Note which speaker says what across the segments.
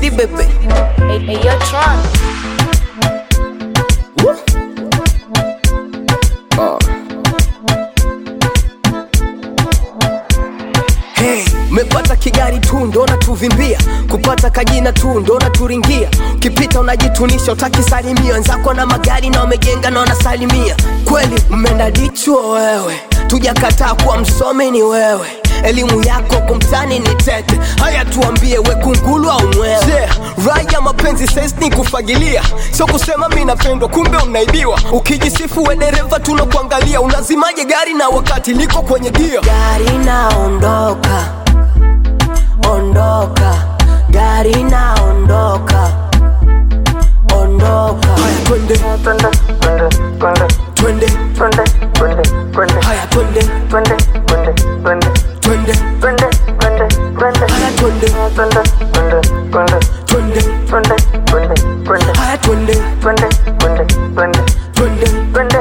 Speaker 1: speedy baby.
Speaker 2: Hey, yo, Tron.
Speaker 1: Hey, mepata kigari tu ndo natuvimbia, kupata kajina tu ndo naturingia. Ukipita unajitunisha utakisalimia, wenzako na magari na wamejenga na wanasalimia. Kweli umeenda dichuo wewe, tujakataa kuwa msomi ni wewe. Elimu yako kumtani ni tete, haya tuambie we kungulu au mwewe. Yeah, raya mapenzi sense ni kufagilia, sio kusema mimi napendwa kumbe unaibiwa. Ukijisifu we dereva tunakuangalia, unazimaje gari na wakati liko kwenye gia. Gari naondoka, ondoka, gari naondoka, ondoka. Haya twende, twende, twende, twende, twende, twende, twende. Haya twende, twende, twende, twende, twende, twende, twende, twende. Haya twende, twende, twende, twende, twende, twende, twende, twende. Haya twende, twende, twende, twende, twende, twende.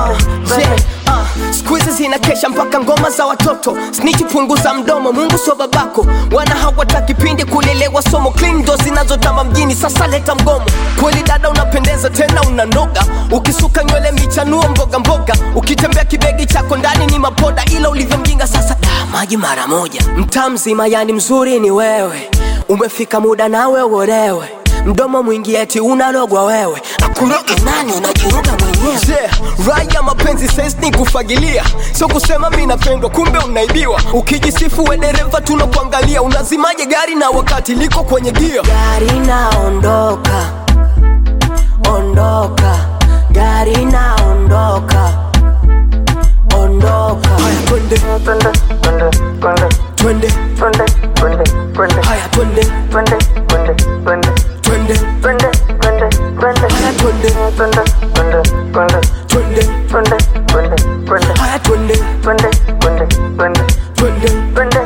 Speaker 1: Squeeze zinakesha mpaka ngoma za watoto. Snitch punguza mdomo, Mungu sio babako. Wana hawataki pindi kulelewa somo. Clean ndo zinazotamba mjini, sasa leta mgomo. Kweli dada unapendeza tena unanoga, ukisuka nywele michanuo mboga mboga. Ukitembea kibegi chako ndani ni mapoda, ila ulivyo mjinga sasa maji mara moja. Mtaa mzima yani mzuri ni wewe, umefika muda nawe uolewe. Mdomo mwingi eti unalogwa wewe, akuroge nani unajiruga mwenyewe. Yeah, raya mapenzi sense ni kufagilia, sio kusema mimi napendwa kumbe unaibiwa. Ukijisifu we dereva tunakuangalia, unazimaje gari na wakati liko kwenye gia. Gari naondoka, ondoka, gari naondoka, ondoka. Haya twende, twende, twende, twende, twende, twende, twende, twende. Haya twende, twende, twende, twende, twende, twende, twende, twende. Haya twende, twende, twende, twende, twende, twende, twende, twende. Haya twende, twende, twende, twende, twende, twende.